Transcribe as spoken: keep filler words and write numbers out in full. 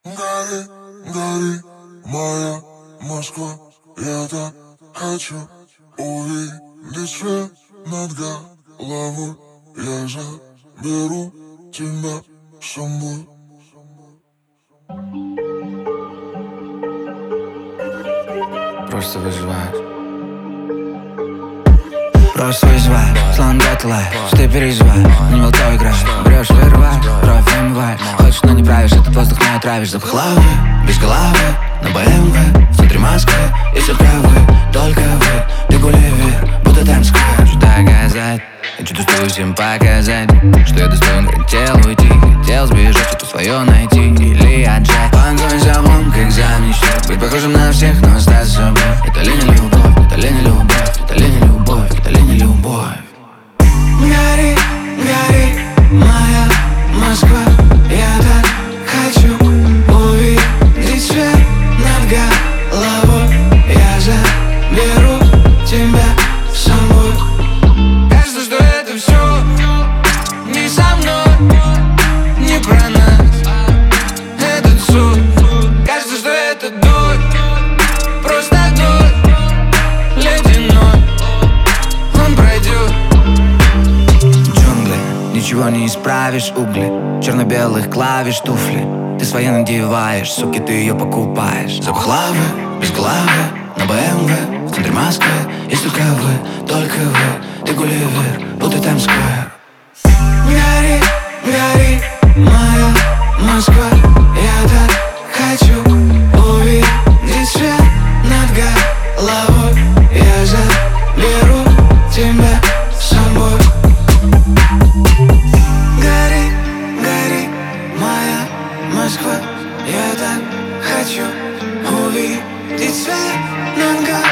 Гори, гори, моя Москва. Я так хочу увидеть свет над головой. Я заберу тебя с собой. Просто выживаешь. Просто выживаешь, словно Dead Life. Ты переживаешь, не во то играешь. Врешь, вырываешь, кровь вымываешь. Хочешь, но не правишь, этот воздух не отравишь. Запах лавы, без головы, на бэ эм вэ. В центре Москвы, и все правы, только вы. Ты Гулливер, будто Таймс-сквер. Что доказать, хочу достую всем показать, что я достоин, хотел уйти. Хотел сбежать, что-то свое найти или отжать. Погонь за мной, как за мечтой. Быть похожим на всех, но стать собой. Это ли не любовь, это ли не любовь, это ли не любовь, это ли не любовь. Гори, гори, моя Москва. Я так хочу увидеть свет над головой. Я заберу тебя с собой. Кажется, что это все не со мной, не про нас. Этот суд, кажется, что это дождь, просто дождь ледяной. Он пройдет. Джунгли, ничего не исправишь, угли черно-белых клавиш, туфли. Ты свои надеваешь, суки, ты ее покупаешь. Запах лавы, без головы, на бэ эм вэ. В центре Москвы, есть только вы, только вы. Ты Гулливер, будто Таймс-сквер. Гори, гори, моя Москва. Я так хочу увидеть свет над головой. Я заберу тебя с собой. Гори, гори, моя Москва. Я так хочу увидеть свет над головой.